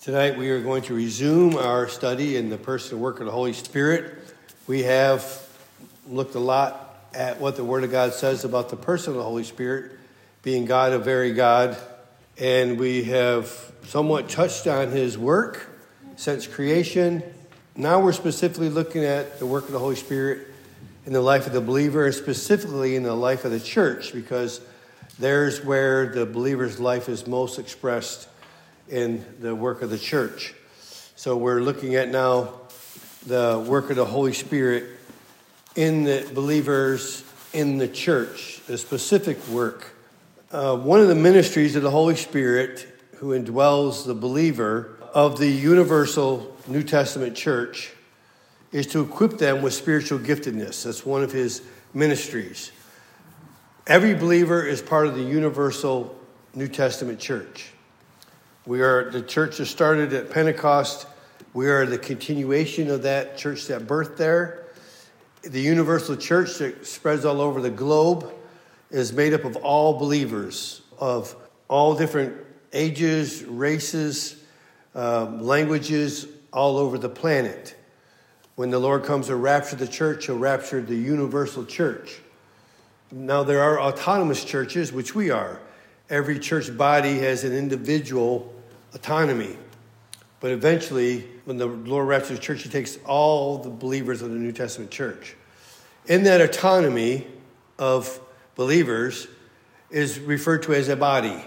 Tonight we are going to resume our study in the person and work of the Holy Spirit. We have looked a lot at what the Word of God says about the person of the Holy Spirit, being God, a very God, and we have somewhat touched on His work since creation. Now we're specifically looking at the work of the Holy Spirit in the life of the believer, and specifically in the life of the church, because there's where the believer's life is most expressed in the work of the church. So we're looking at now the work of the Holy Spirit in the believers in the church, the specific work. One of the ministries of the Holy Spirit who indwells the believer of the universal New Testament church is to equip them with spiritual giftedness. That's one of his ministries. Every believer is part of the universal New Testament church. We are the church that started at Pentecost. We are the continuation of that church that birthed there. The universal church that spreads all over the globe is made up of all believers of all different ages, races, languages, all over the planet. When the Lord comes to rapture the church, he'll rapture the universal church. Now, there are autonomous churches, which we are. Every church body has an individual autonomy. But eventually, when the Lord raptures the church, he takes all the believers of the New Testament church. In that autonomy of believers is referred to as a body.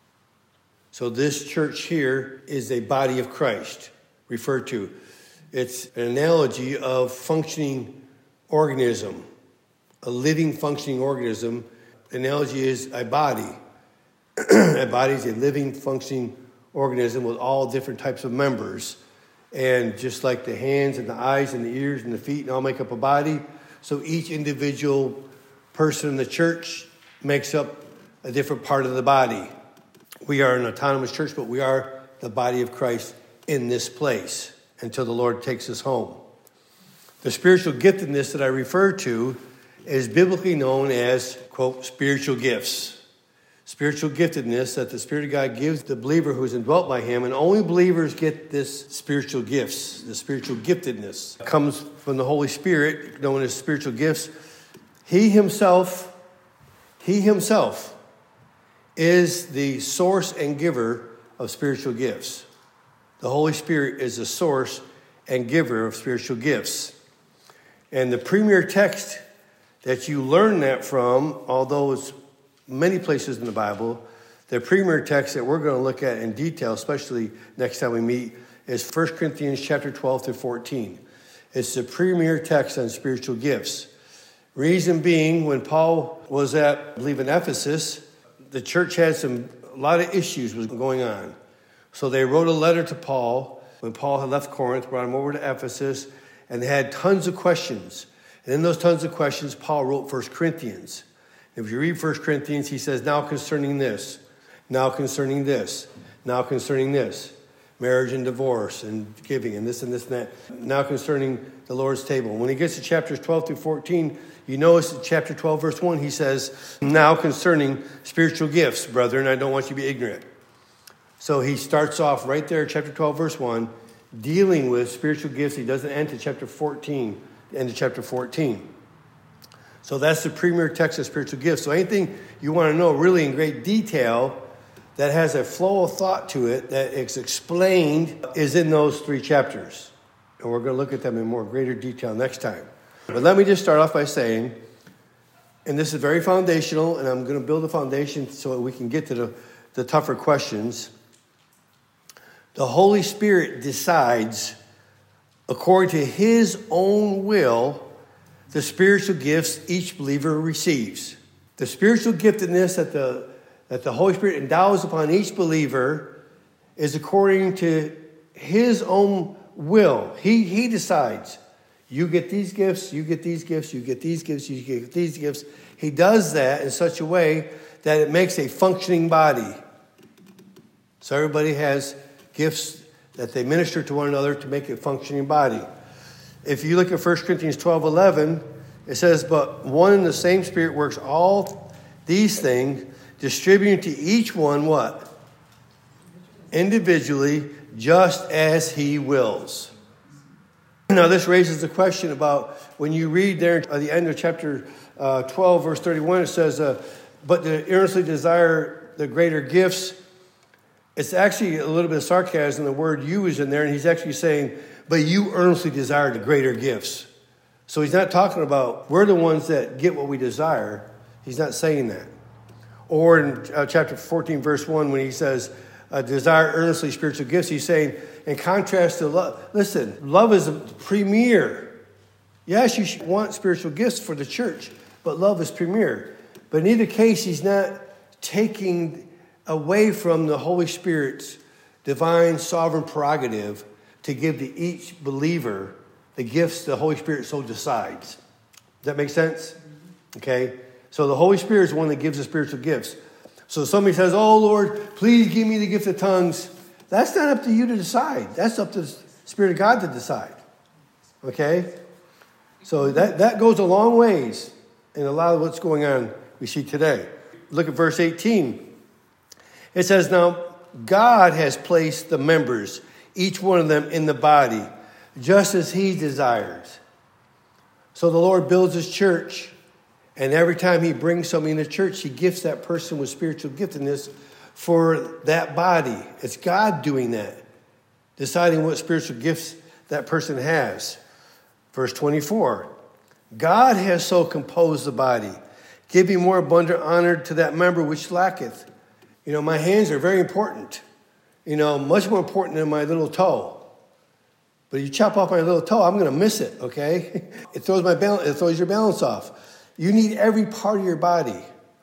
So this church here is a body of Christ, referred to. It's an analogy of functioning organism, a living functioning organism. The analogy is a body. A body is a living functioning organism with all different types of members. And just like the hands and the eyes and the ears and the feet and all make up a body, so each individual person in the church makes up a different part of the body. We are an autonomous church, but we are the body of Christ in this place until the Lord takes us home. The spiritual giftedness that I refer to is biblically known as, quote, spiritual gifts. Spiritual giftedness that the Spirit of God gives the believer who is indwelt by him, and only believers get this spiritual gifts. The spiritual giftedness comes from the Holy Spirit, known as spiritual gifts. He himself is the source and giver of spiritual gifts. The Holy Spirit is the source and giver of spiritual gifts. And the premier text that you learn that from, although it's many places in the Bible, the premier text that we're going to look at in detail, especially next time we meet, is 1 Corinthians chapter 12 through 14. It's the premier text on spiritual gifts. Reason being, when Paul was at, I believe, in Ephesus, the church had a lot of issues was going on. So they wrote a letter to Paul when Paul had left Corinth, brought him over to Ephesus, and they had tons of questions. And in those tons of questions, Paul wrote 1 Corinthians. If you read 1 Corinthians, he says, now concerning this, now concerning this, now concerning this, marriage and divorce and giving and this and this and that, now concerning the Lord's table. When he gets to chapters 12 through 14, you notice in chapter 12, verse 1, he says, now concerning spiritual gifts, brethren, I don't want you to be ignorant. So he starts off right there, chapter 12, verse 1, dealing with spiritual gifts. He doesn't end to chapter 14, end of chapter 14. So that's the premier text of spiritual gifts. So anything you want to know really in great detail that has a flow of thought to it that is explained is in those 3 chapters. And we're going to look at them in more greater detail next time. But let me just start off by saying, and this is very foundational, and I'm going to build a foundation so that we can get to the tougher questions. The Holy Spirit decides, according to his own will, the spiritual gifts each believer receives. The spiritual giftedness that the Holy Spirit endows upon each believer is according to his own will. He decides, you get these gifts, you get these gifts, you get these gifts, you get these gifts. He does that in such a way that it makes a functioning body. So everybody has gifts that they minister to one another to make a functioning body. If you look at 1 Corinthians 12:11, it says, but one and the same Spirit works all these things, distributing to each one what? individually just as he wills. Now, this raises the question about when you read there at the end of chapter 12, verse 31, it says, but to earnestly desire the greater gifts. It's actually a little bit of sarcasm. The word you is in there, and he's actually saying, but you earnestly desire the greater gifts. So he's not talking about we're the ones that get what we desire. He's not saying that. Or in chapter 14, verse 1, when he says, desire earnestly spiritual gifts, he's saying, in contrast to love, listen, love is a premier. Yes, you should want spiritual gifts for the church, but love is premier. But in either case, he's not taking away from the Holy Spirit's divine sovereign prerogative to give to each believer the gifts the Holy Spirit so decides. Does that make sense? Okay? So the Holy Spirit is the one that gives the spiritual gifts. So somebody says, oh, Lord, please give me the gift of tongues. That's not up to you to decide. That's up to the Spirit of God to decide. Okay? So that goes a long ways in a lot of what's going on we see today. Look at verse 18. It says, now, God has placed the members, each one of them in the body, just as he desires. So the Lord builds his church, and every time he brings somebody in the church, he gifts that person with spiritual giftedness for that body. It's God doing that, deciding what spiritual gifts that person has. Verse 24, God has so composed the body, giving more abundant honor to that member which lacketh. You know, my hands are very important. You know, much more important than my little toe. But you chop off my little toe, I'm going to miss it, okay? It throws your balance off. You need every part of your body.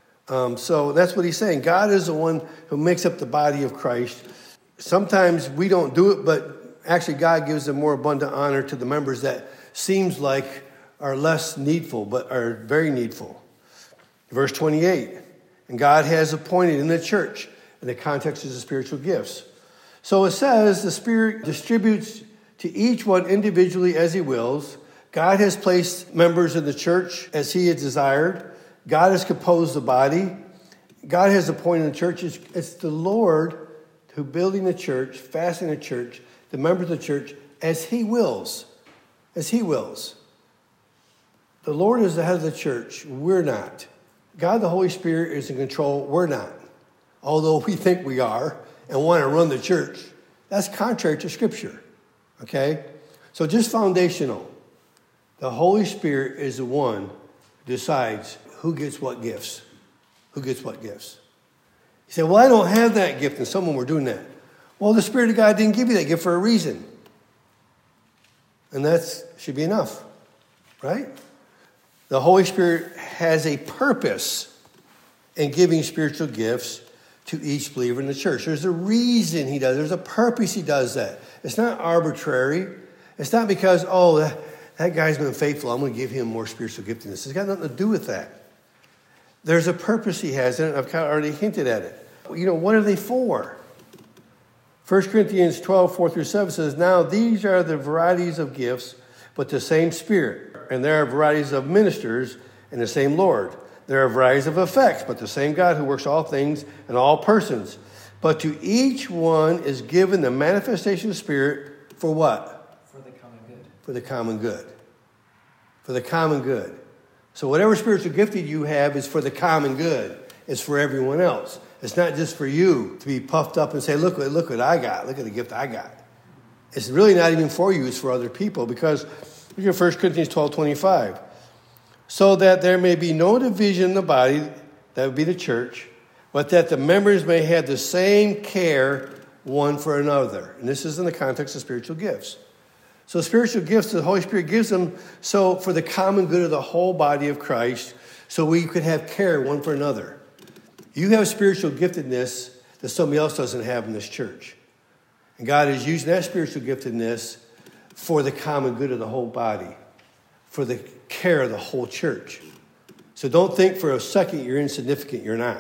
So that's what he's saying. God is the one who makes up the body of Christ. Sometimes we don't do it, but actually God gives them more abundant honor to the members that seems like are less needful, but are very needful. Verse 28. And God has appointed in the church, in the context of the spiritual gifts. So it says the Spirit distributes to each one individually as he wills. God has placed members in the church as he has desired. God has composed the body. God has appointed the church. It's the Lord who building the church, fastening the church, the members of the church, as he wills. As he wills. The Lord is the head of the church. We're not. God, the Holy Spirit, is in control. We're not. Although we think we are and want to run the church. That's contrary to Scripture. Okay? So just foundational. The Holy Spirit is the one who decides who gets what gifts. Who gets what gifts. You say, well, I don't have that gift, and someone were doing that. Well, the Spirit of God didn't give you that gift for a reason. And that should be enough. Right? The Holy Spirit has a purpose in giving spiritual gifts to each believer in the church. There's a reason he does. There's a purpose he does that. It's not arbitrary. It's not because, that guy's been faithful, I'm going to give him more spiritual giftedness. It's got nothing to do with that. There's a purpose he has, and I've kind of already hinted at it. You know, what are they for? 1 Corinthians 12, 4 through 7 says, now these are the varieties of gifts, but the same Spirit. And there are varieties of ministers and the same Lord. There are varieties of effects, but the same God who works all things in all persons. But to each one is given the manifestation of the Spirit for what? For the common good. For the common good. For the common good. So whatever spiritual gifting you have is for the common good. It's for everyone else. It's not just for you to be puffed up and say, look what I got. Look at the gift I got. It's really not even for you. It's for other people. Because look at 1 Corinthians 12:25. So that there may be no division in the body, that would be the church, but that the members may have the same care one for another. And this is in the context of spiritual gifts. So spiritual gifts, the Holy Spirit gives them so for the common good of the whole body of Christ, so we could have care one for another. You have spiritual giftedness that somebody else doesn't have in this church. And God is using that spiritual giftedness for the common good of the whole body, for the care of the whole church. So don't think for a second you're insignificant. You're not.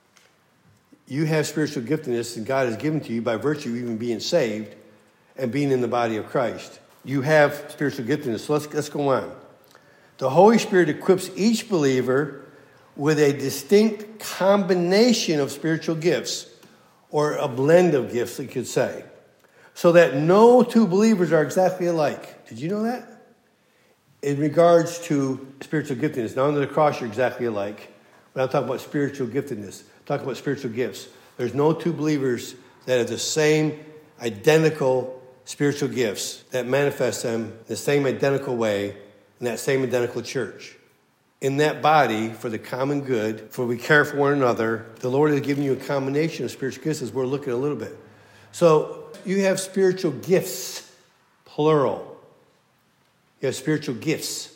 You have spiritual giftedness that God has given to you by virtue of even being saved and being in the body of Christ. You have spiritual giftedness. So let's go on. The Holy Spirit equips each believer with a distinct combination of spiritual gifts or a blend of gifts, you could say, so that no two believers are exactly alike. Did you know that? In regards to spiritual giftedness, now under the cross you're exactly alike. When I'm talking about spiritual giftedness, I'm talking about spiritual gifts. There's no two believers that have the same identical spiritual gifts that manifest them the same identical way in that same identical church. In that body, for the common good, for we care for one another, the Lord has given you a combination of spiritual gifts as we're looking at a little bit. So you have spiritual gifts, plural. You have spiritual gifts.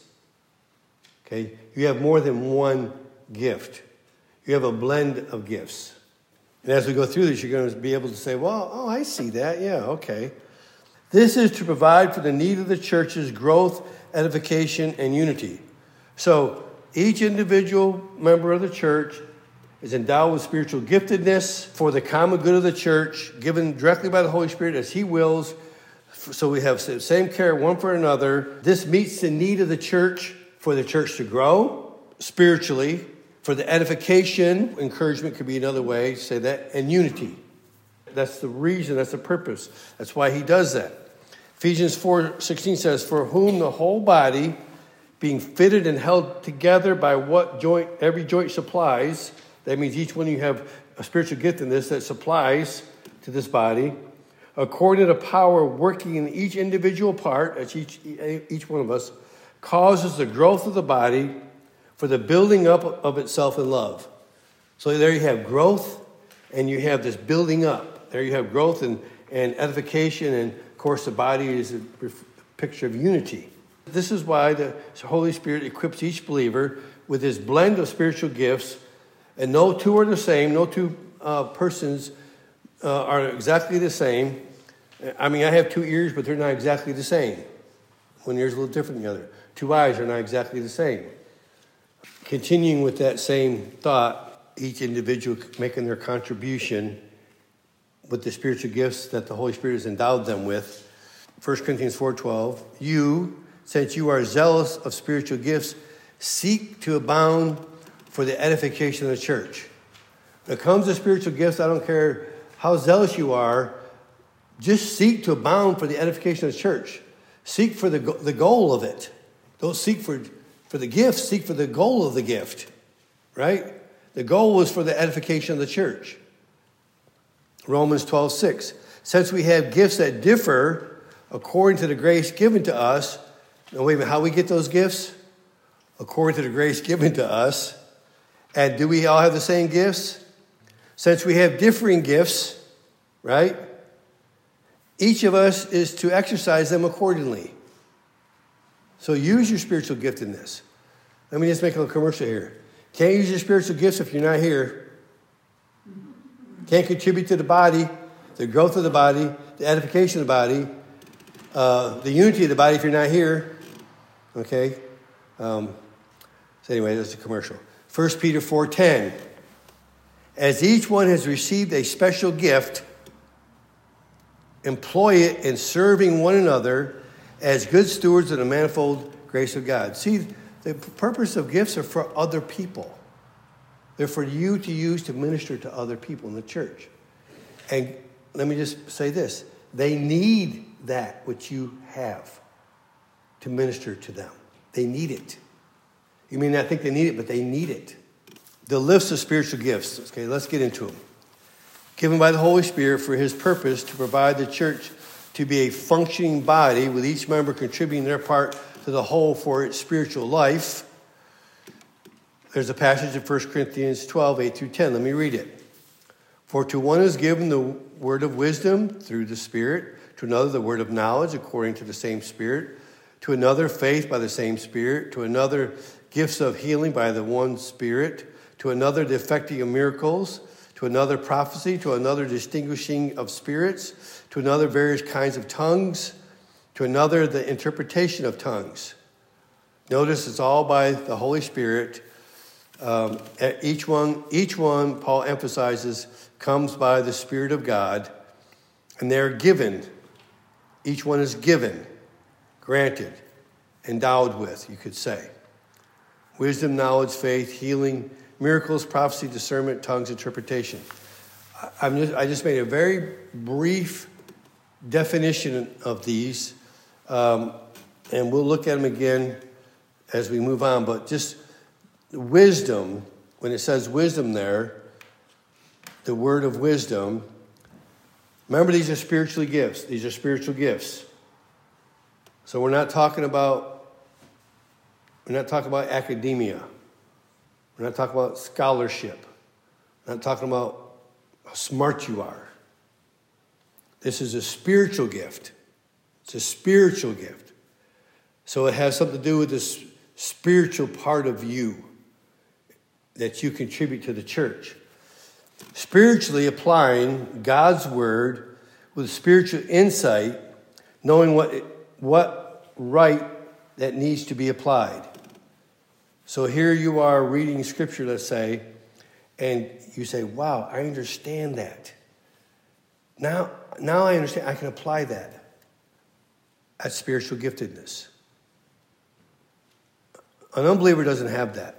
Okay? You have more than one gift. You have a blend of gifts. And as we go through this, you're going to be able to say, well, I see that. Yeah, okay. This is to provide for the need of the church's growth, edification, and unity. So each individual member of the church is endowed with spiritual giftedness for the common good of the church, given directly by the Holy Spirit as He wills. So we have the same care one for another. This meets the need of the church for the church to grow spiritually, for the edification, encouragement could be another way to say that, and unity. That's the reason, that's the purpose. That's why He does that. Ephesians 4:16 says, for whom the whole body, being fitted and held together by what every joint supplies, that means each one of you have a spiritual gift in this that supplies to this body, according to the power working in each individual part, that's each one of us, causes the growth of the body for the building up of itself in love. So there you have growth, and you have this building up. There you have growth and edification, and of course the body is a picture of unity. This is why the Holy Spirit equips each believer with this blend of spiritual gifts, and no two are the same, no two persons are exactly the same. I mean, I have 2 ears, but they're not exactly the same. One ear is a little different than the other. 2 eyes are not exactly the same. Continuing with that same thought, each individual making their contribution with the spiritual gifts that the Holy Spirit has endowed them with. 1 Corinthians 4:12, you, since you are zealous of spiritual gifts, seek to abound for the edification of the church. When it comes to spiritual gifts, I don't care how zealous you are, just seek to abound for the edification of the church. Seek for the goal of it. Don't seek for the gift, seek for the goal of the gift, right? The goal was for the edification of the church. Romans 12:6, since we have gifts that differ according to the grace given to us. Now wait a minute, how we get those gifts? According to the grace given to us. And do we all have the same gifts? Since we have differing gifts, right? Each of us is to exercise them accordingly. So use your spiritual gift in this. Let me just make a little commercial here. Can't use your spiritual gifts if you're not here. Can't contribute to the body, the growth of the body, the edification of the body, the unity of the body if you're not here. Okay? So anyway, that's a commercial. 1 Peter 4:10. As each one has received a special gift, employ it in serving one another as good stewards of the manifold grace of God. See, the purpose of gifts are for other people. They're for you to use to minister to other people in the church. And let me just say this. They need that which you have to minister to them. They need it. You may not think they need it, but they need it. The list of spiritual gifts. Okay, let's get into them. Given by the Holy Spirit for His purpose to provide the church to be a functioning body with each member contributing their part to the whole for its spiritual life. There's a passage in 1 Corinthians 12:8-10. Let me read it. For to one is given the word of wisdom through the Spirit, to another the word of knowledge according to the same Spirit, to another faith by the same Spirit, to another gifts of healing by the one Spirit, to another the effecting of miracles, to another prophecy, to another distinguishing of spirits, to another various kinds of tongues, to another the interpretation of tongues. Notice it's all by the Holy Spirit. Each one, Paul emphasizes, comes by the Spirit of God, and they're given. Each one is given, granted, endowed with, you could say. Wisdom, knowledge, faith, healing, miracles, prophecy, discernment, tongues, interpretation. I just made a very brief definition of these, and we'll look at them again as we move on. But just wisdom, when it says wisdom there, the word of wisdom, remember these are spiritual gifts. These are spiritual gifts. So we're not talking about academia. We're not talking about scholarship. We're not talking about how smart you are. This is a spiritual gift. It's a spiritual gift. So it has something to do with this spiritual part of you that you contribute to the church. Spiritually applying God's word with spiritual insight, knowing what right that needs to be applied. So here you are reading scripture, let's say, and you say, wow, I understand that. Now I understand, I can apply that. That's spiritual giftedness. An unbeliever doesn't have that.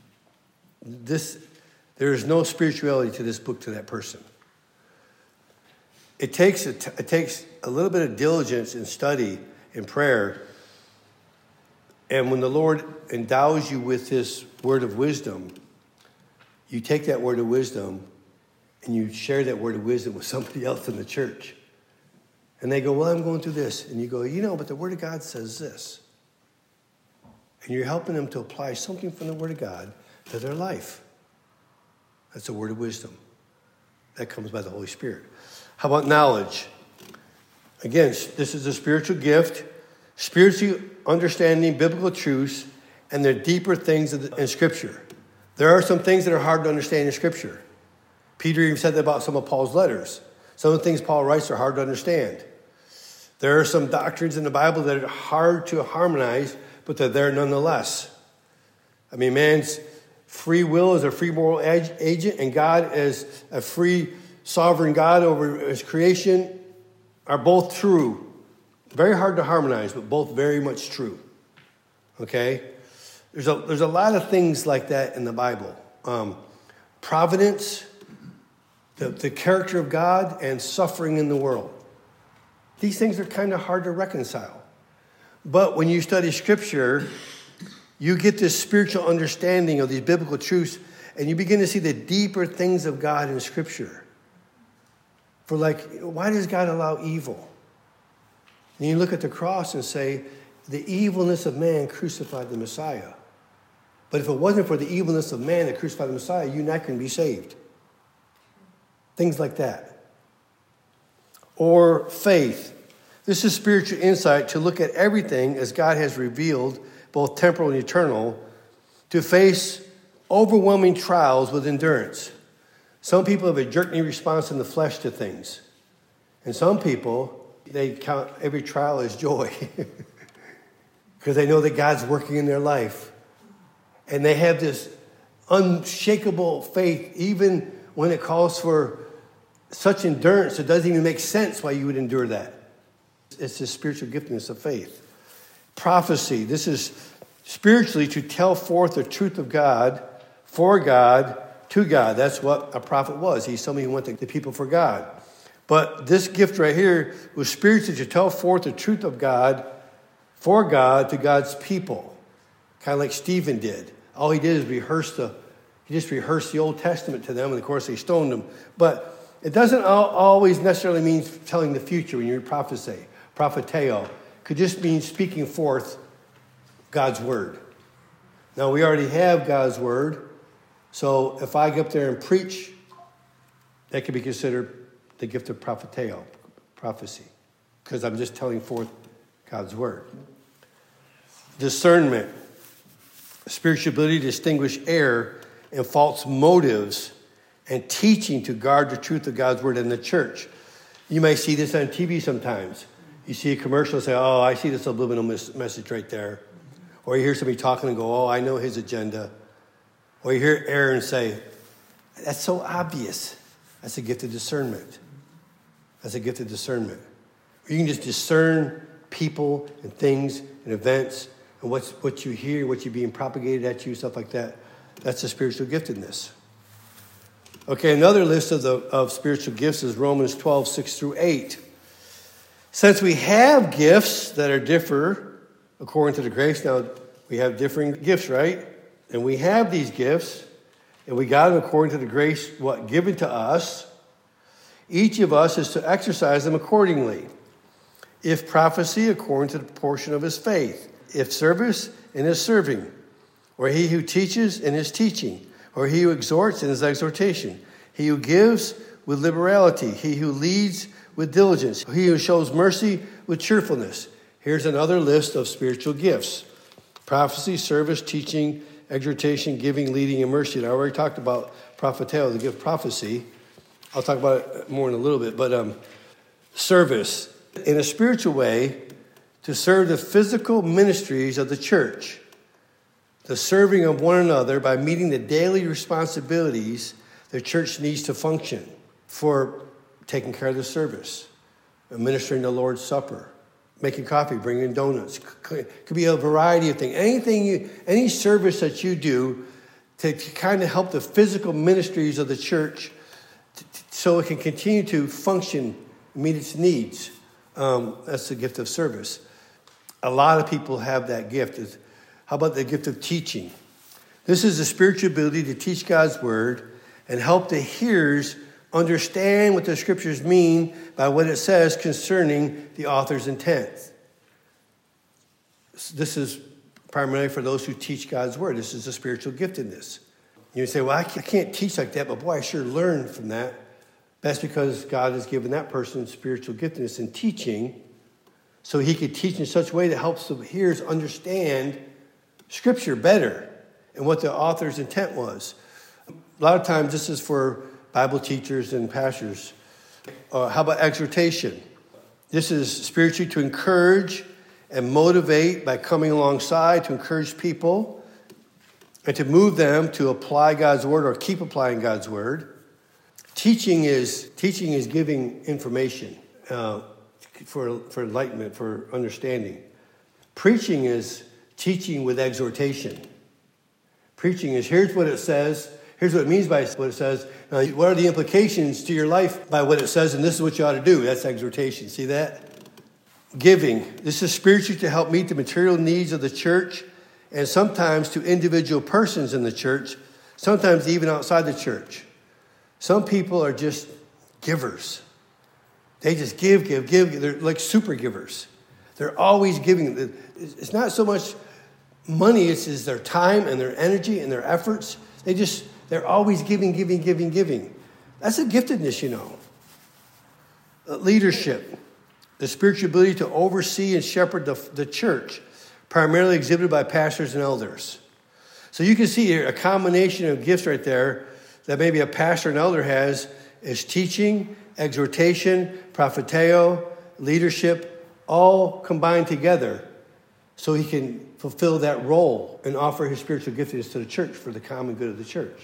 There is no spirituality to this book to that person. It takes a little bit of diligence and study and prayer. And when the Lord endows you with this word of wisdom, you take that word of wisdom and you share that word of wisdom with somebody else in the church. And they go, well, I'm going through this. And you go, but the word of God says this. And you're helping them to apply something from the word of God to their life. That's a word of wisdom. That comes by the Holy Spirit. How about knowledge? Again, this is a spiritual gift. Spiritually understanding biblical truths and the deeper things in Scripture. There are some things that are hard to understand in Scripture. Peter even said that about some of Paul's letters. Some of the things Paul writes are hard to understand. There are some doctrines in the Bible that are hard to harmonize, but they're there nonetheless. I mean, man's free will is a free moral agent, and God as a free sovereign God over his creation are both true. Very hard to harmonize, but both very much true. Okay? There's a lot of things like that in the Bible. Providence, the character of God, and suffering in the world. These things are kind of hard to reconcile. But when you study Scripture, you get this spiritual understanding of these biblical truths, and you begin to see the deeper things of God in Scripture. For why does God allow evil? And you look at the cross and say, the evilness of man crucified the Messiah. But if it wasn't for the evilness of man that crucified the Messiah, you and I couldn't be saved. Things like that. Or faith. This is spiritual insight to look at everything as God has revealed, both temporal and eternal, to face overwhelming trials with endurance. Some people have a jerky response in the flesh to things. And some people, they count every trial as joy because they know that God's working in their life. And they have this unshakable faith, even when it calls for such endurance, it doesn't even make sense why you would endure that. It's the spiritual giftedness of faith. Prophecy. This is spiritually to tell forth the truth of God, for God, to God. That's what a prophet was. He's somebody who went to the people for God. But this gift right here was spiritually to tell forth the truth of God, for God, to God's people. Kind of like Stephen did. All he did is he just rehearsed the Old Testament to them, and of course they stoned him. But it doesn't always necessarily mean telling the future when you prophesy. Propheteo could just mean speaking forth God's word. Now, we already have God's word, so if I get up there and preach, that could be considered the gift of propheteo, prophecy, because I'm just telling forth God's word. Discernment, spiritual ability to distinguish error and false motives, and teaching to guard the truth of God's word in the church. You may see this on TV sometimes. You see a commercial and say, oh, I see this subliminal message right there. Or you hear somebody talking and go, oh, I know his agenda. Or you hear Aaron say, that's so obvious. That's a gift of discernment. That's a gift of discernment. You can just discern people and things and events and what you hear, what you're being propagated at you, stuff like that. That's a spiritual giftedness. Okay, another list of spiritual gifts is Romans 12, 6 through 8. Since we have gifts that differ according to the grace, now we have differing gifts, right? And we have these gifts, and we got them according to the grace given to us. Each of us is to exercise them accordingly. If prophecy, according to the portion of his faith. If service, in his serving. Or he who teaches, in his teaching. Or he who exhorts, in his exhortation. He who gives, with liberality. He who leads, with diligence. He who shows mercy, with cheerfulness. Here's another list of spiritual gifts. Prophecy, service, teaching, exhortation, giving, leading, and mercy. And I already talked about propheteo, the gift of prophecy. I'll talk about it more in a little bit. But service, in a spiritual way, to serve the physical ministries of the church. The serving of one another by meeting the daily responsibilities the church needs to function, for taking care of the service, administering the Lord's Supper, making coffee, bringing donuts. Could be a variety of things. Any service that you do to kind of help the physical ministries of the church so it can continue to function, meet its needs. That's the gift of service. A lot of people have that gift. How about the gift of teaching? This is the spiritual ability to teach God's word and help the hearers understand what the scriptures mean by what it says concerning the author's intent. This is primarily for those who teach God's word. This is a spiritual giftedness. You say, well, I can't teach like that, but boy, I sure learned from that. That's because God has given that person spiritual giftedness in teaching, so he could teach in such a way that helps the hearers understand Scripture better and what the author's intent was. A lot of times this is for Bible teachers and pastors. How about exhortation? This is spiritually to encourage and motivate by coming alongside to encourage people and to move them to apply God's word or keep applying God's word. Teaching is giving information for enlightenment, for understanding. Preaching is teaching with exhortation. Preaching is, here's what it says. Here's what it means by what it says. Now, what are the implications to your life by what it says, and this is what you ought to do. That's exhortation. See that? Giving. This is spiritually to help meet the material needs of the church and sometimes to individual persons in the church, sometimes even outside the church. Some people are just givers. They just give. They're like super givers. They're always giving. It's not so much money, it's their time and their energy and their efforts. They're always giving. That's a giftedness, you know. Leadership. The spiritual ability to oversee and shepherd the church, primarily exhibited by pastors and elders. So you can see here a combination of gifts right there that maybe a pastor and elder has is teaching, exhortation, propheteo, leadership, all combined together so he can fulfill that role and offer his spiritual giftedness to the church for the common good of the church.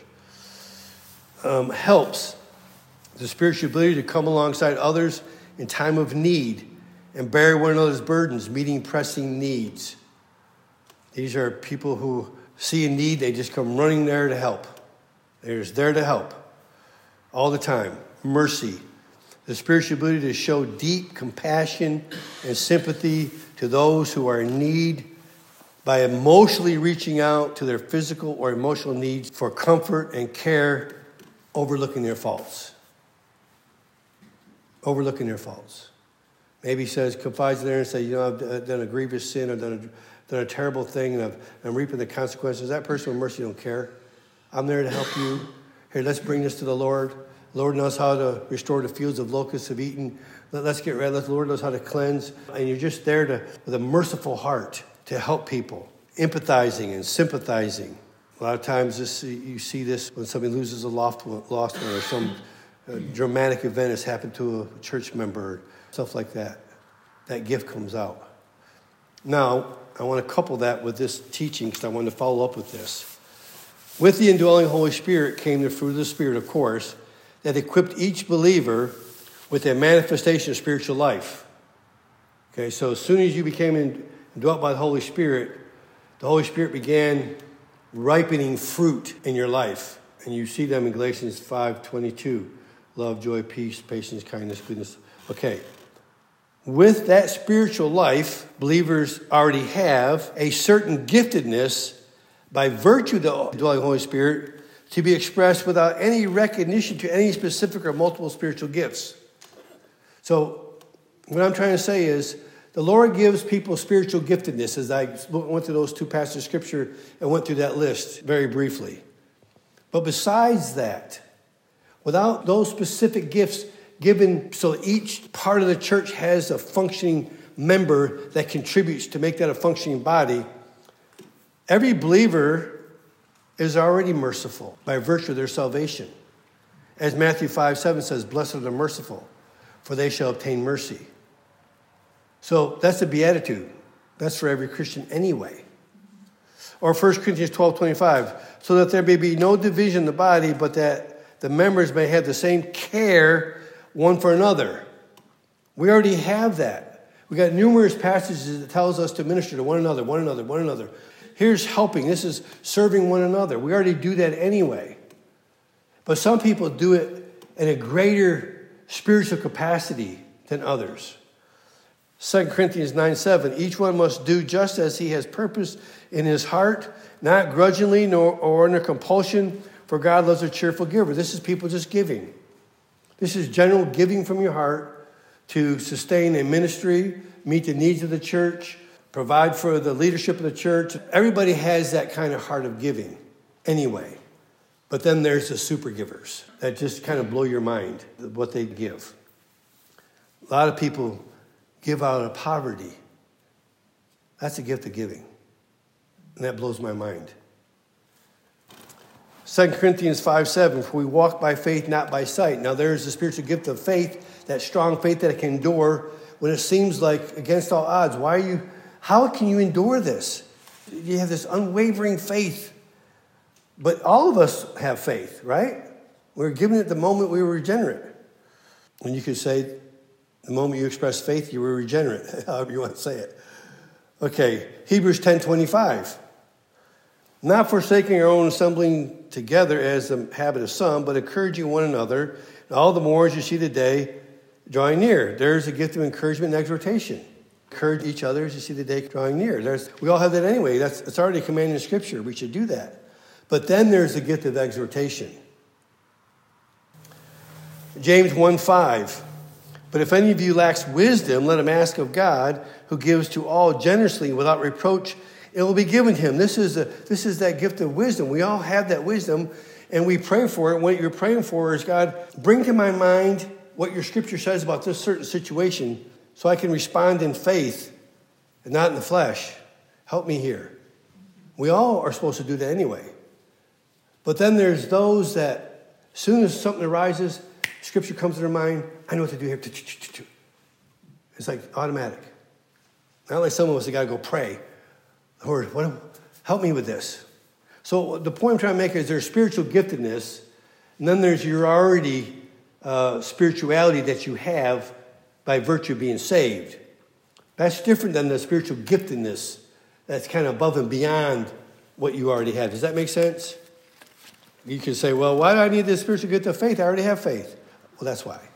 Helps. The spiritual ability to come alongside others in time of need and bear one another's burdens, meeting pressing needs. These are people who see a need, they just come running there to help. They're just there to help all the time. Mercy. The spiritual ability to show deep compassion and sympathy to those who are in need by emotionally reaching out to their physical or emotional needs for comfort and care, overlooking their faults. Overlooking their faults. Maybe he says, confides there and says, I've done a grievous sin, I've done a terrible thing, and I'm reaping the consequences. That person with mercy don't care. I'm there to help you. Here, let's bring this to the Lord. The Lord knows how to restore the fields of locusts have eaten. Let's get ready. The Lord knows how to cleanse. And you're just there with a merciful heart to help people, empathizing and sympathizing. A lot of times you see this when somebody loses a lost one or some dramatic event has happened to a church member, stuff like that. That gift comes out. Now, I want to couple that with this teaching because I want to follow up with this. With the indwelling Holy Spirit came the fruit of the Spirit, of course, that equipped each believer with a manifestation of spiritual life. Okay, so as soon as you became indwelt by the Holy Spirit began ripening fruit in your life. And you see them in Galatians 5:22. Love, joy, peace, patience, kindness, goodness. Okay. With that spiritual life, believers already have a certain giftedness by virtue of the dwelling Holy Spirit to be expressed without any recognition to any specific or multiple spiritual gifts. So what I'm trying to say is the Lord gives people spiritual giftedness, as I went through those two passages of Scripture and went through that list very briefly. But besides that, without those specific gifts given so each part of the church has a functioning member that contributes to make that a functioning body, every believer is already merciful by virtue of their salvation. As Matthew 5:7 says, blessed are the merciful, for they shall obtain mercy. So that's a beatitude. That's for every Christian anyway. Or 1 Corinthians 12:25, so that there may be no division in the body, but that the members may have the same care one for another. We already have that. We got numerous passages that tells us to minister to one another. Here's helping. This is serving one another. We already do that anyway. But some people do it in a greater spiritual capacity than others. 2 Corinthians 9:7, each one must do just as he has purpose in his heart, not grudgingly or under compulsion, for God loves a cheerful giver. This is people just giving. This is general giving from your heart to sustain a ministry, meet the needs of the church, provide for the leadership of the church. Everybody has that kind of heart of giving anyway. But then there's the super givers that just kind of blow your mind, what they give. A lot of people give out of poverty. That's a gift of giving. And that blows my mind. 2 Corinthians 5:7, for we walk by faith, not by sight. Now there's the spiritual gift of faith, that strong faith that can endure when it seems like against all odds. How can you endure this? You have this unwavering faith. But all of us have faith, right? We were given it the moment we were regenerate. And you could say, the moment you express faith, you were regenerate, however you want to say it. Okay, Hebrews 10:25. Not forsaking our own assembling together as the habit of some, but encouraging one another, and all the more as you see the day drawing near. There's a gift of encouragement and exhortation. Encourage each other as you see the day drawing near. We all have that anyway. It's already a command in Scripture. We should do that. But then there's the gift of exhortation. James 1:5. But if any of you lacks wisdom, let him ask of God, who gives to all generously without reproach. It will be given to him. This is that gift of wisdom. We all have that wisdom, and we pray for it. And what you're praying for is, God, bring to my mind what your Scripture says about this certain situation so I can respond in faith and not in the flesh. Help me here. We all are supposed to do that anyway. But then there's those that as soon as something arises, Scripture comes to their mind, I know what to do here. It's like automatic. Not like some of us that got to go pray. Lord, help me with this. So the point I'm trying to make is there's spiritual giftedness, and then there's your already spirituality that you have by virtue of being saved. That's different than the spiritual giftedness that's kind of above and beyond what you already have. Does that make sense? You can say, well, why do I need this spiritual gift of faith? I already have faith. Well, that's why.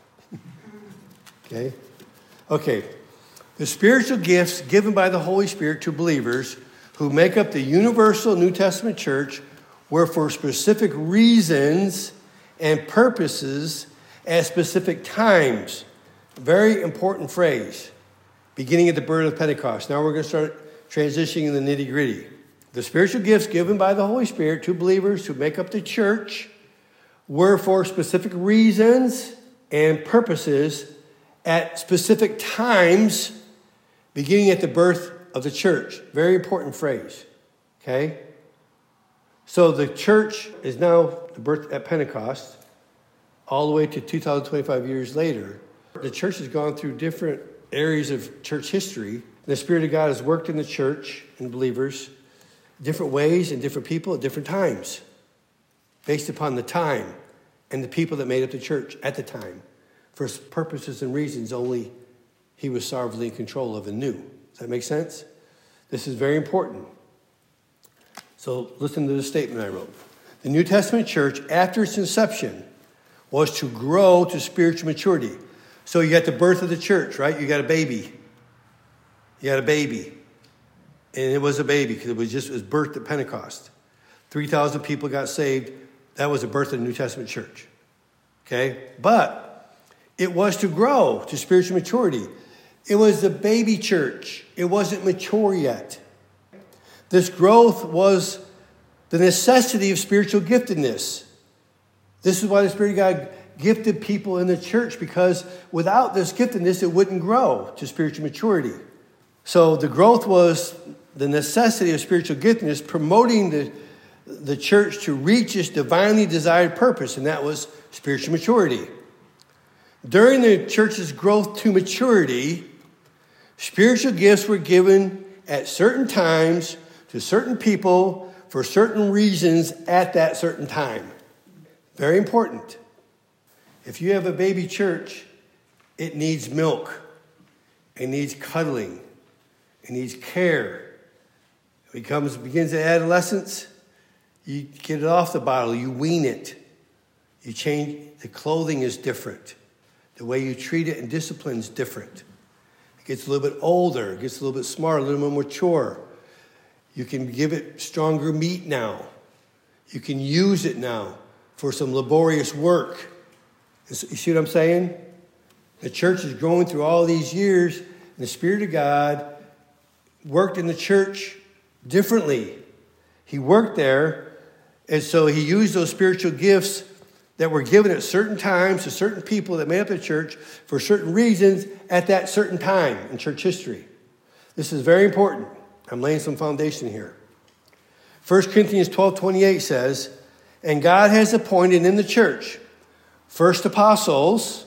Okay. The spiritual gifts given by the Holy Spirit to believers who make up the universal New Testament church were for specific reasons and purposes at specific times. Very important phrase. Beginning at the birth of Pentecost. Now we're going to start transitioning in the nitty-gritty. The spiritual gifts given by the Holy Spirit to believers who make up the church were for specific reasons and purposes at specific times, beginning at the birth of the church. Very important phrase. Okay? So the church is now the birth at Pentecost, all the way to 2,025 years later. The church has gone through different areas of church history. The Spirit of God has worked in the church and believers different ways and different people at different times, based upon the time and the people that made up the church at the time, for purposes and reasons only he was sovereignly in control of and knew. Does that make sense? This is very important. So listen to the statement I wrote. The New Testament church, after its inception, was to grow to spiritual maturity. So you got the birth of the church, right? You got a baby. You got a baby. And it was a baby because it was birthed at Pentecost. 3,000 people got saved. That was the birth of the New Testament church. Okay? But it was to grow to spiritual maturity. It was the baby church. It wasn't mature yet. This growth was the necessity of spiritual giftedness. This is why the Spirit of God gifted people in the church, because without this giftedness, it wouldn't grow to spiritual maturity. So the growth was the necessity of spiritual giftedness, promoting the church to reach its divinely desired purpose, and that was spiritual maturity. During the church's growth to maturity, spiritual gifts were given at certain times to certain people for certain reasons at that certain time. Very important. If you have a baby church, it needs milk. It needs cuddling. It needs care. It begins at adolescence. You get it off the bottle. You wean it. You change. The clothing is different. The way you treat it and discipline is different. It gets a little bit older. It gets a little bit smarter, a little more mature. You can give it stronger meat now. You can use it now for some laborious work. You see what I'm saying? The church is growing through all these years, and the Spirit of God worked in the church differently. He worked there, and so he used those spiritual gifts that were given at certain times to certain people that made up the church for certain reasons at that certain time in church history. This is very important. I'm laying some foundation here. 1 Corinthians 12:28 says, "And God has appointed in the church first apostles,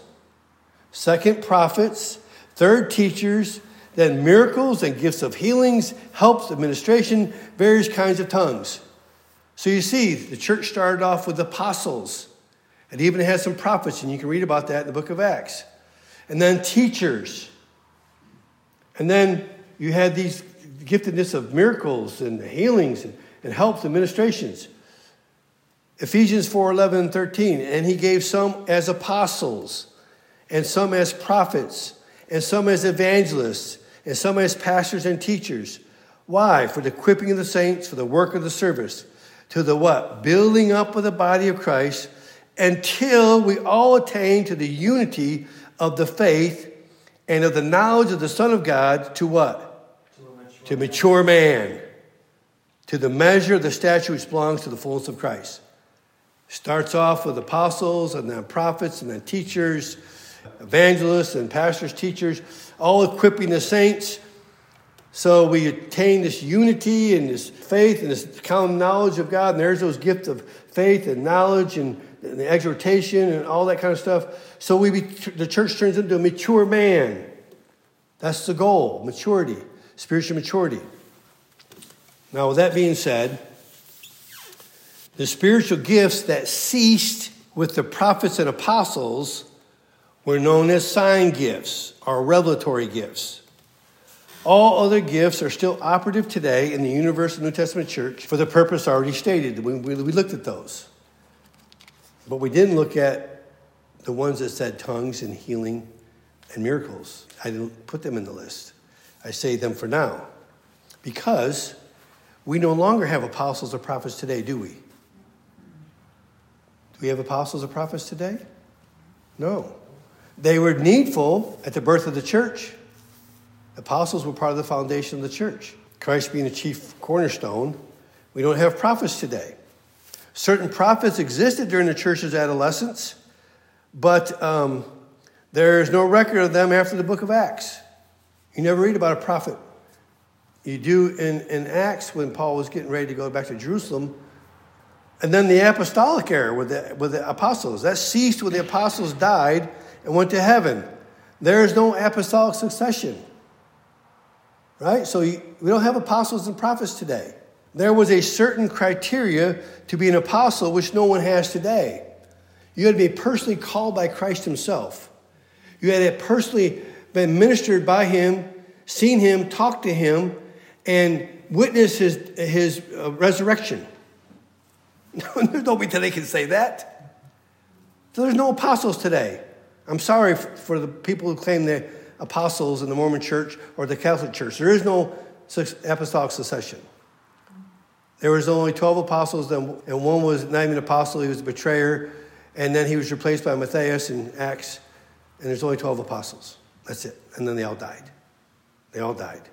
second prophets, third teachers, then miracles and gifts of healings, helps, administration, various kinds of tongues." So you see, the church started off with apostles. It even had some prophets, and you can read about that in the book of Acts. And then teachers. And then you had these giftedness of miracles and healings and helps, administrations. Ephesians 4:11 and 13. "And he gave some as apostles, and some as prophets, and some as evangelists, and some as pastors and teachers." Why? "For the equipping of the saints, for the work of the service." To the what? Building up of the body of Christ, until we all attain to the unity of the faith and of the knowledge of the Son of God, to what? To mature man. To the measure of the stature which belongs to the fullness of Christ. Starts off with apostles, and then prophets, and then teachers, evangelists, and pastors, teachers, all equipping the saints. So we attain this unity and this faith and this common knowledge of God. And there's those gifts of faith and knowledge and the exhortation and all that kind of stuff. So the church turns into a mature man. That's the goal, maturity, spiritual maturity. Now, with that being said, the spiritual gifts that ceased with the prophets and apostles were known as sign gifts or revelatory gifts. All other gifts are still operative today in the universal New Testament church for the purpose already stated. We looked at those. But we didn't look at the ones that said tongues and healing and miracles. I didn't put them in the list. I say them for now. Because we no longer have apostles or prophets today, do we? Do we have apostles or prophets today? No. They were needful at the birth of the church. Apostles were part of the foundation of the church. Christ being the chief cornerstone, we don't have prophets today. Certain prophets existed during the church's adolescence, but there is no record of them after the book of Acts. You never read about a prophet. You do in Acts when Paul was getting ready to go back to Jerusalem. And then the apostolic era with the apostles. That ceased when the apostles died and went to heaven. There is no apostolic succession. Right? So we don't have apostles and prophets today. There was a certain criteria to be an apostle which no one has today. You had to be personally called by Christ himself. You had to personally been ministered by him, seen him, talked to him, and witnessed his resurrection. There's nobody today can say that. So there's no apostles today. I'm sorry for the people who claim they're apostles in the Mormon church or the Catholic church. There is no apostolic succession. There was only 12 apostles, and one was not even an apostle. He was a betrayer, and then he was replaced by Matthias in Acts, and there's only 12 apostles. That's it. And then they all died. They all died.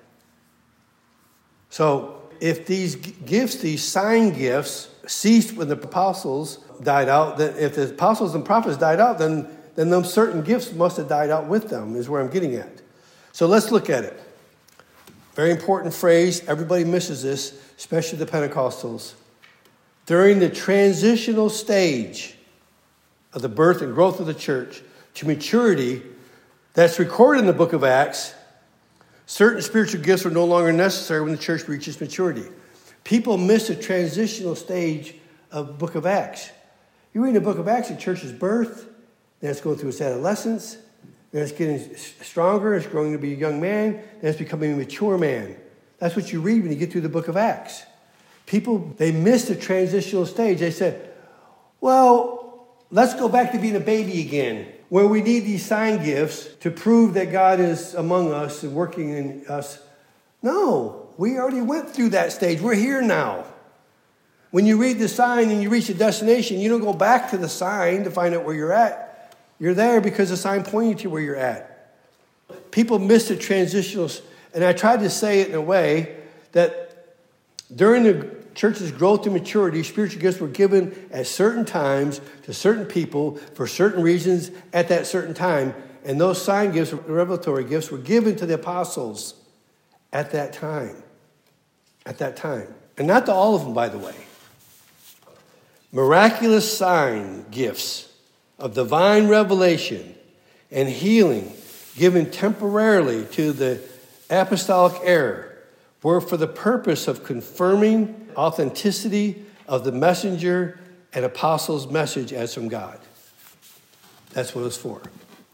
So if these gifts, these sign gifts, ceased when the apostles died out, then if the apostles and prophets died out, then those certain gifts must have died out with them, is where I'm getting at. So let's look at it. Very important phrase. Everybody misses this, especially the Pentecostals. During the transitional stage of the birth and growth of the church to maturity, that's recorded in the book of Acts, certain spiritual gifts are no longer necessary when the church reaches maturity. People miss the transitional stage of the book of Acts. You read the book of Acts, the church's birth, then it's going through its adolescence, then it's getting stronger, it's growing to be a young man, then it's becoming a mature man. That's what you read when you get through the book of Acts. People, they miss the transitional stage. They said, well, let's go back to being a baby again, where we need these sign gifts to prove that God is among us and working in us. No, we already went through that stage. We're here now. When you read the sign and you reach a destination, you don't go back to the sign to find out where you're at. You're there because the sign pointing to where you're at. People miss the transitional, and I tried to say it in a way that during the church's growth and maturity, spiritual gifts were given at certain times to certain people for certain reasons at that certain time. And those sign gifts, revelatory gifts, were given to the apostles at that time. At that time. And not to all of them, by the way. Miraculous sign gifts of divine revelation and healing given temporarily to the apostolic era were for the purpose of confirming authenticity of the messenger and apostle's message as from God. That's what it's for.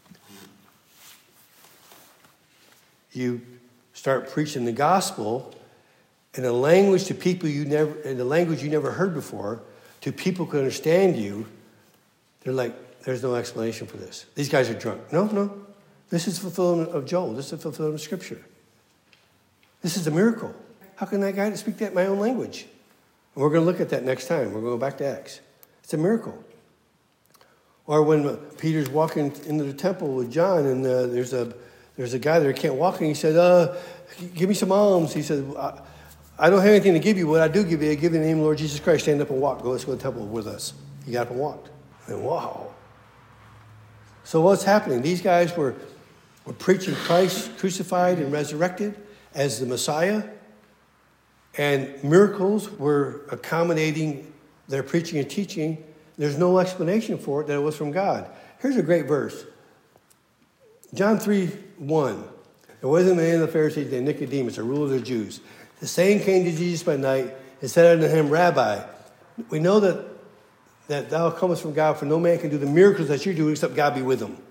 You start preaching the gospel in a language to people you never heard before, to people who can understand you. They're like, there's no explanation for this. These guys are drunk. No. This is fulfillment of Joel. This is fulfillment of Scripture. This is a miracle. How can that guy speak that in my own language? And we're going to look at that next time. We're going to go back to Acts. It's a miracle. Or when Peter's walking into the temple with John, and there's a guy there who can't walk, and he said, give me some alms. He said, I don't have anything to give you. What I do give you, I give you in the name of the Lord Jesus Christ. Stand up and walk. Let's go to the temple with us. He got up and walked. And wow. So what's happening? These guys were preaching Christ crucified and resurrected as the Messiah. And miracles were accommodating their preaching and teaching. There's no explanation for it that it was from God. Here's a great verse. John 3:1. There was a man of the Pharisees named Nicodemus, a ruler of the Jews. The same came to Jesus by night and said unto him, Rabbi, we know that thou comest from God, for no man can do the miracles that you do except God be with him.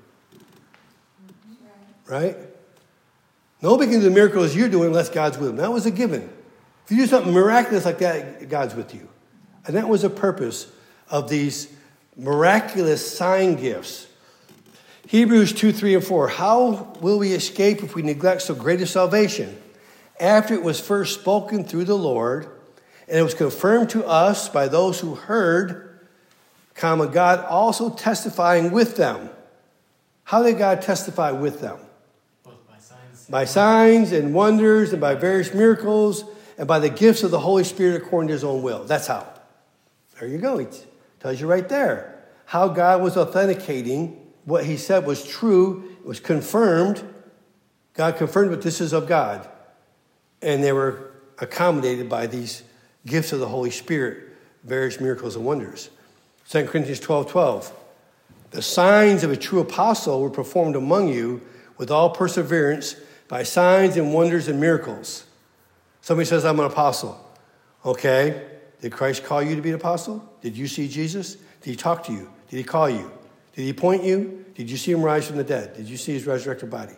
Right? Nobody can do the miracles you're doing unless God's with him. That was a given. If you do something miraculous like that, God's with you. And that was the purpose of these miraculous sign gifts. Hebrews 2:3-4. How will we escape if we neglect so great a salvation? After it was first spoken through the Lord, and it was confirmed to us by those who heard, God also testifying with them. How did God testify with them? By signs and wonders and by various miracles and by the gifts of the Holy Spirit according to his own will. That's how. There you go. It tells you right there how God was authenticating what he said was true. It was confirmed. God confirmed that this is of God. And they were accommodated by these gifts of the Holy Spirit, various miracles and wonders. 2 Corinthians 12:12. The signs of a true apostle were performed among you with all perseverance by signs and wonders and miracles. Somebody says, I'm an apostle. Okay. Did Christ call you to be an apostle? Did you see Jesus? Did he talk to you? Did he call you? Did he appoint you? Did you see him rise from the dead? Did you see his resurrected body?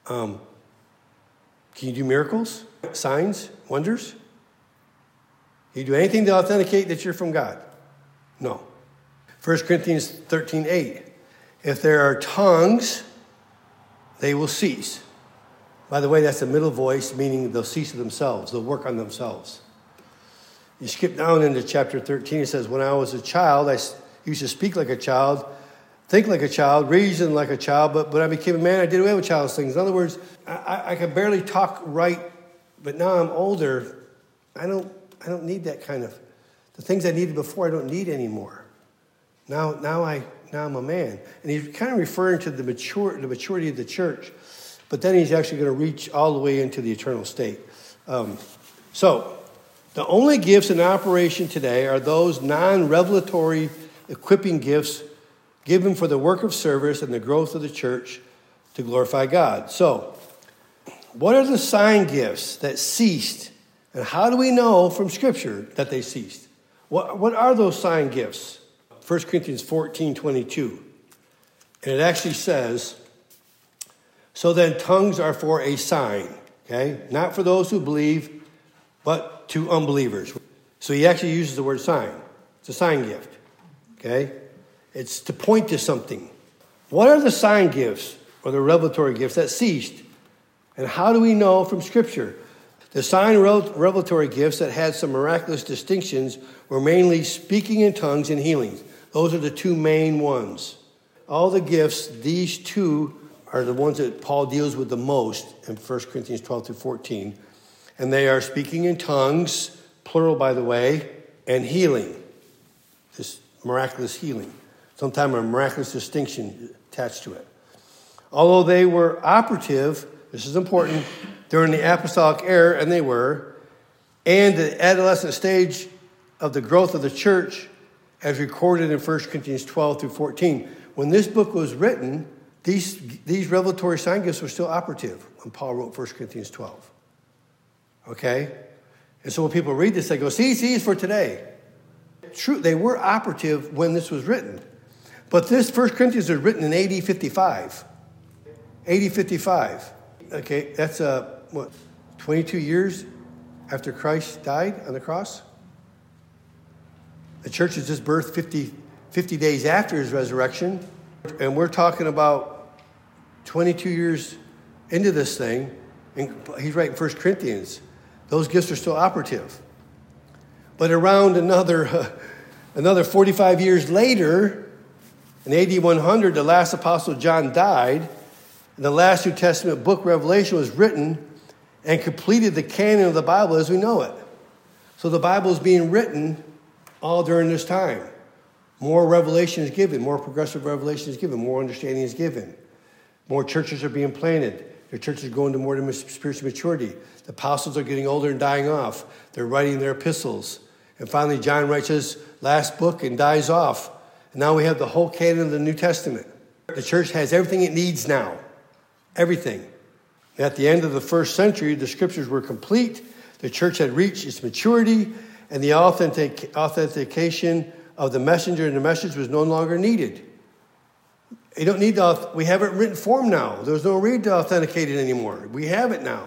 Can you do miracles? Signs? Wonders? You do anything to authenticate that you're from God? No. 1 Corinthians 13:8. If there are tongues, they will cease. By the way, that's a middle voice, meaning they'll cease of themselves. They'll work on themselves. You skip down into chapter 13. It says, when I was a child, I used to speak like a child, think like a child, reason like a child, but when I became a man, I did away with childish things. In other words, I could barely talk right, but now I'm older. I don't need that kind of, the things I needed before I don't need anymore. Now I'm a man. And he's kind of referring to the maturity of the church, but then he's actually going to reach all the way into the eternal state. So the only gifts in operation today are those non-revelatory equipping gifts given for the work of service and the growth of the church to glorify God. So what are the sign gifts that ceased? And how do we know from Scripture that they ceased? What are those sign gifts? 1 Corinthians 14:22. And it actually says, so then tongues are for a sign, okay? Not for those who believe, but to unbelievers. So he actually uses the word sign. It's a sign gift, okay? It's to point to something. What are the sign gifts or the revelatory gifts that ceased? And how do we know from Scripture? The sign revelatory gifts that had some miraculous distinctions were mainly speaking in tongues and healings. Those are the two main ones. All the gifts, these two are the ones that Paul deals with the most in 1 Corinthians 12 through 14. And they are speaking in tongues, plural by the way, and healing. This miraculous healing. Sometimes a miraculous distinction attached to it. Although they were operative, this is important, during the apostolic era, and they were, and the adolescent stage of the growth of the church, as recorded in 1 Corinthians 12 through 14. When this book was written, these revelatory sign gifts were still operative when Paul wrote 1 Corinthians 12. Okay? And so when people read this, they go, see, it's for today. True, they were operative when this was written. But this 1 Corinthians was written in AD 55. AD 55. Okay, that's 22 years after Christ died on the cross? The church is just birthed 50 days after his resurrection. And we're talking about 22 years into this thing. And he's writing 1 Corinthians. Those gifts are still operative. But around another 45 years later, in AD 100, the last apostle John died. And the last New Testament book, Revelation, was written and completed the canon of the Bible as we know it. So the Bible is being written all during this time. More revelation is given, more progressive revelation is given, more understanding is given. More churches are being planted. Their churches are going to more to spiritual maturity. The apostles are getting older and dying off. They're writing their epistles. And finally, John writes his last book and dies off. And now we have the whole canon of the New Testament. The church has everything it needs now. Everything. At the end of the first century, the scriptures were complete. The church had reached its maturity, and the authentication of the messenger and the message was no longer needed. You don't need we have it in written form now. There's no need to authenticate it anymore. We have it now.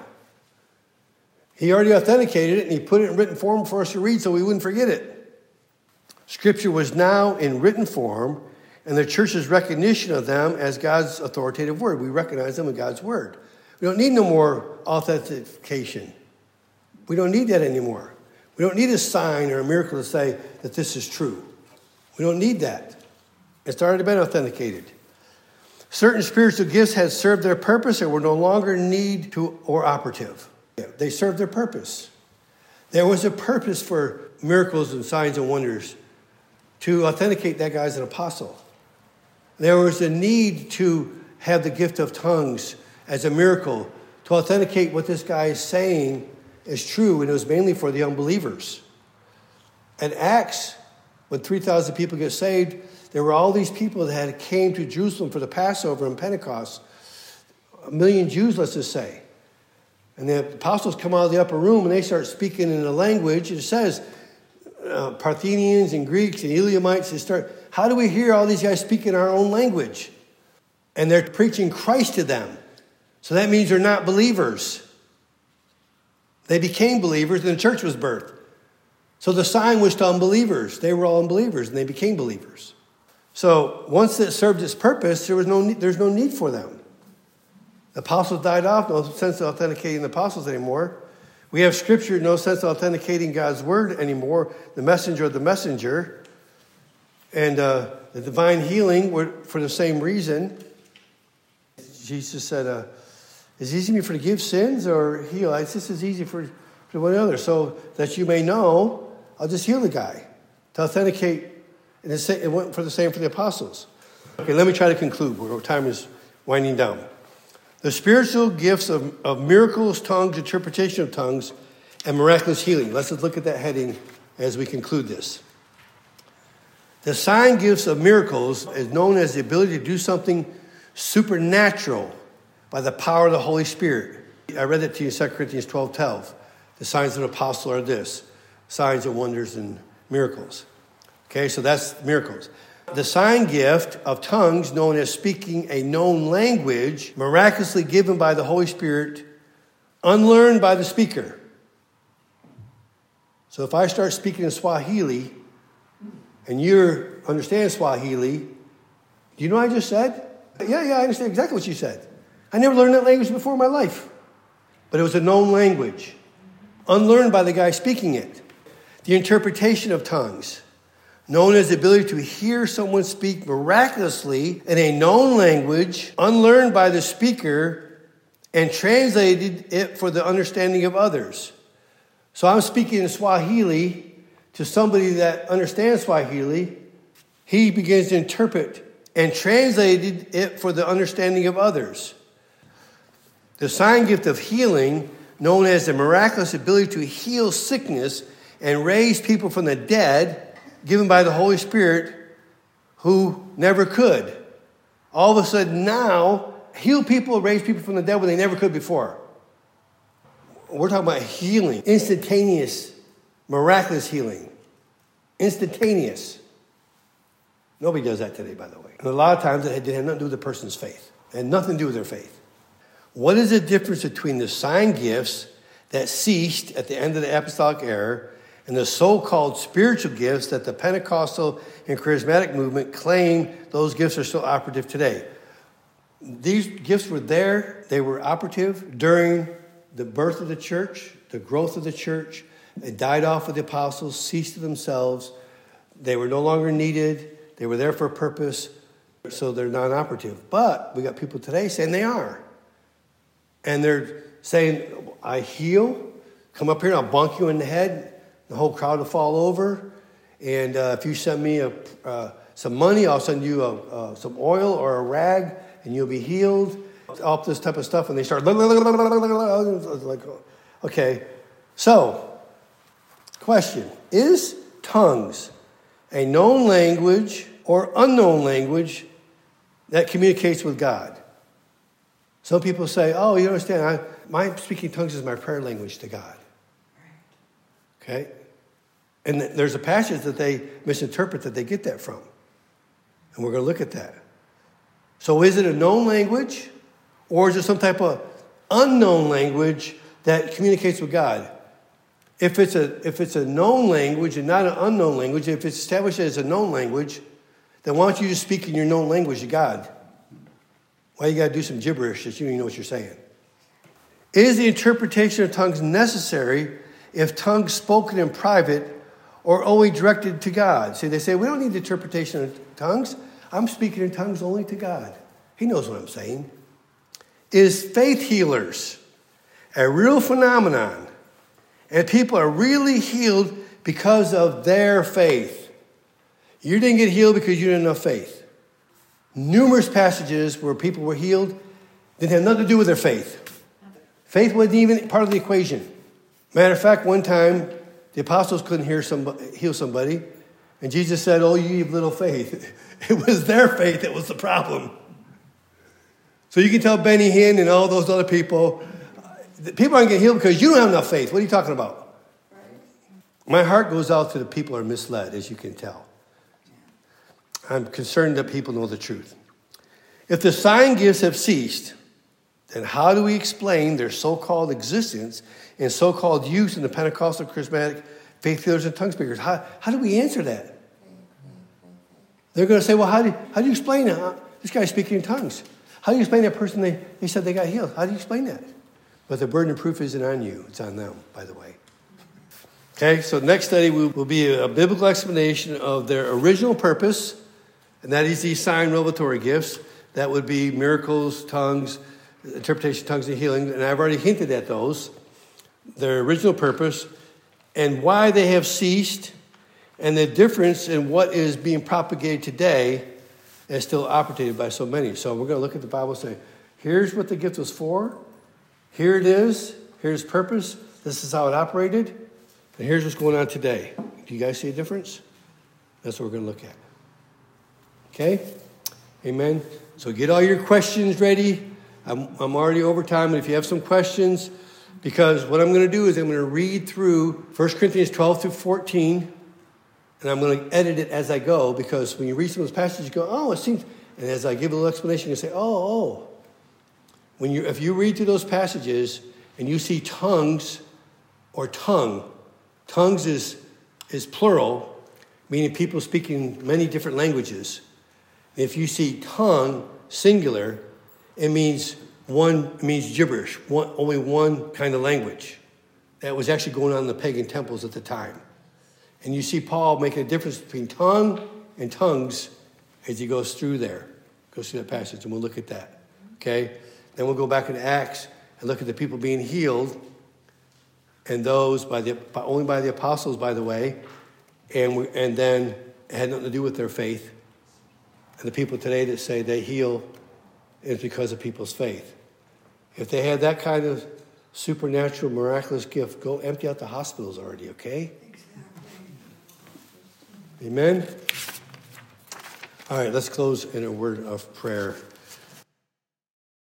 He already authenticated it, and he put it in written form for us to read so we wouldn't forget it. Scripture was now in written form, and the church's recognition of them as God's authoritative word. We recognize them in God's word. We don't need no more authentication. We don't need that anymore. We don't need a sign or a miracle to say that this is true. We don't need that. It's already been authenticated. Certain spiritual gifts had served their purpose and were no longer need to or operative. They served their purpose. There was a purpose for miracles and signs and wonders to authenticate that guy as an apostle. There was a need to have the gift of tongues as a miracle to authenticate what this guy is saying is true, and it was mainly for the unbelievers. At Acts, when 3,000 people get saved, there were all these people that had came to Jerusalem for the Passover and Pentecost. 1 million Jews, let's just say. And the apostles come out of the upper room and they start speaking in a language. It says Parthians and Greeks and Elamites. They start. How do we hear all these guys speaking our own language? And they're preaching Christ to them. So that means they're not believers. They became believers and the church was birthed. So the sign was to unbelievers. They were all unbelievers, and they became believers. So once it served its purpose, there's no need for them. The apostles died off, no sense of authenticating the apostles anymore. We have scripture, no sense of authenticating God's word anymore, the messenger of the messenger. And the divine healing were for the same reason. Jesus said, is it easy for me to forgive sins or heal? It's just as easy for one another. So that you may know, I'll just heal the guy to authenticate. And it went for the same for the apostles. Okay, let me try to conclude. Our time is winding down. The spiritual gifts of miracles, tongues, interpretation of tongues, and miraculous healing. Let's just look at that heading as we conclude this. The sign gifts of miracles is known as the ability to do something supernatural by the power of the Holy Spirit. I read that to you in 2 Corinthians 12:12. The signs of an apostle are this: signs and wonders and miracles. Okay, so that's miracles. The sign gift of tongues, known as speaking a known language, miraculously given by the Holy Spirit, unlearned by the speaker. So if I start speaking in Swahili, and you understand Swahili, do you know what I just said? Yeah, I understand exactly what you said. I never learned that language before in my life. But it was a known language, unlearned by the guy speaking it. The interpretation of tongues, known as the ability to hear someone speak miraculously in a known language, unlearned by the speaker, and translated it for the understanding of others. So I'm speaking in Swahili to somebody that understands Swahili. He begins to interpret and translated it for the understanding of others. The sign gift of healing, known as the miraculous ability to heal sickness and raise people from the dead, given by the Holy Spirit, who never could. All of a sudden now, heal people, raise people from the dead when they never could before. We're talking about healing, instantaneous, miraculous healing. Instantaneous. Nobody does that today, by the way. And a lot of times it had nothing to do with the person's faith. It had nothing to do with their faith. What is the difference between the sign gifts that ceased at the end of the apostolic era and the so-called spiritual gifts that the Pentecostal and charismatic movement claim those gifts are still operative today? These gifts were there. They were operative during the birth of the church, the growth of the church. They died off with the apostles, ceased to themselves. They were no longer needed. They were there for a purpose, so they're non-operative. But we got people today saying they are. And they're saying, I heal, come up here and I'll bonk you in the head. The whole crowd will fall over. And if you send me some money, I'll send you some oil or a rag, and you'll be healed. All this type of stuff. And they start like, okay. So, question. Is tongues a known language or unknown language that communicates with God? Some people say, oh, you understand, my speaking tongues is my prayer language to God. Okay? And there's a passage that they misinterpret that they get that from. And we're going to look at that. So is it a known language, or is it some type of unknown language that communicates with God? If it's a known language and not an unknown language, if it's established as a known language, then why don't you just speak in your known language to God? Why you got to do some gibberish that you don't even know what you're saying? Is the interpretation of tongues necessary if tongues spoken in private or only directed to God? See, they say, we don't need the interpretation of tongues. I'm speaking in tongues only to God. He knows what I'm saying. Is faith healers a real phenomenon? And people are really healed because of their faith. You didn't get healed because you didn't have faith. Numerous passages where people were healed didn't have nothing to do with their faith. Faith wasn't even part of the equation. Matter of fact, one time, the apostles couldn't heal somebody, and Jesus said, oh, you have little faith. It was their faith that was the problem. So you can tell Benny Hinn and all those other people, people aren't getting healed because you don't have enough faith. What are you talking about? My heart goes out to the people who are misled, as you can tell. I'm concerned that people know the truth. If the sign gifts have ceased, then how do we explain their so-called existence and so-called use in the Pentecostal charismatic faith healers and tongue speakers. How do we answer that? They're going to say, well, how do you explain it? This guy's speaking in tongues. How do you explain that person they said they got healed? How do you explain that? But the burden of proof isn't on you. It's on them, by the way. Okay, so the next study will be a biblical explanation of their original purpose, and that is these sign revelatory gifts. That would be miracles, tongues, interpretation, tongues, and healing. And I've already hinted at those. Their original purpose, and why they have ceased, and the difference in what is being propagated today and still operated by so many. So we're going to look at the Bible and say, here's what the gift was for. Here it is. Here's purpose. This is how it operated. And here's what's going on today. Do you guys see a difference? That's what we're going to look at. Okay? Amen. So get all your questions ready. I'm already over time, but if you have some questions, because what I'm going to do is I'm going to read through 1 Corinthians 12 through 14, and I'm going to edit it as I go, because when you read some of those passages, you go, oh, it seems, and as I give a little explanation, you say, oh. If you read through those passages and you see tongues or tongues is plural, meaning people speaking many different languages. And if you see tongue, singular, it means gibberish, only one kind of language. That was actually going on in the pagan temples at the time. And you see Paul making a difference between tongue and tongues as he goes through there. Goes through that passage, and we'll look at that. Okay? Then we'll go back into Acts and look at the people being healed, and those only by the apostles, by the way, and then it had nothing to do with their faith. And the people today that say they heal is because of people's faith. If they had that kind of supernatural, miraculous gift, go empty out the hospitals already, okay? Amen? All right, let's close in a word of prayer.